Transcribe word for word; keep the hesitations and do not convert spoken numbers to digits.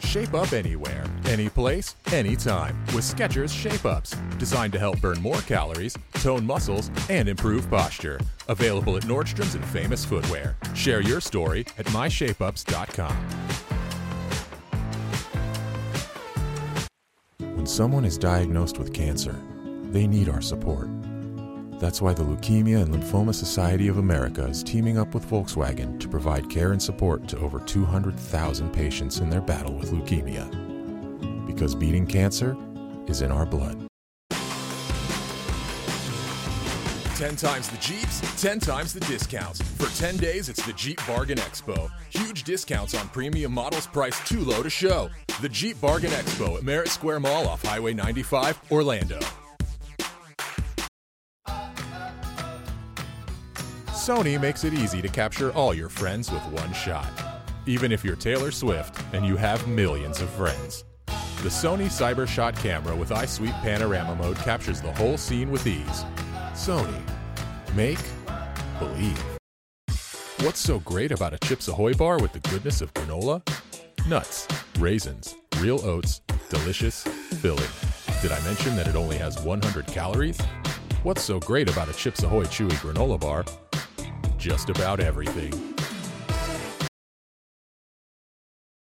Shape up anywhere, any place, anytime with Skechers Shape Ups. Designed to help burn more calories, tone muscles, and improve posture. Available at Nordstrom's and Famous Footwear. Share your story at my shape ups dot com. When someone is diagnosed with cancer, they need our support. That's why the Leukemia and Lymphoma Society of America is teaming up with Volkswagen to provide care and support to over two hundred thousand patients in their battle with leukemia. Because beating cancer is in our blood. ten times the Jeeps, ten times the discounts. For ten days, it's the Jeep Bargain Expo. Huge discounts on premium models priced too low to show. The Jeep Bargain Expo at Merritt Square Mall off Highway ninety-five, Orlando. Sony makes it easy to capture all your friends with one shot. Even if you're Taylor Swift and you have millions of friends. The Sony CyberShot camera with iSweep Panorama mode captures the whole scene with ease. Sony. Make believe. What's so great about a Chips Ahoy bar with the goodness of granola? Nuts, raisins, real oats, delicious, filling. Did I mention that it only has one hundred calories? What's so great about a Chips Ahoy chewy granola bar? Just about everything.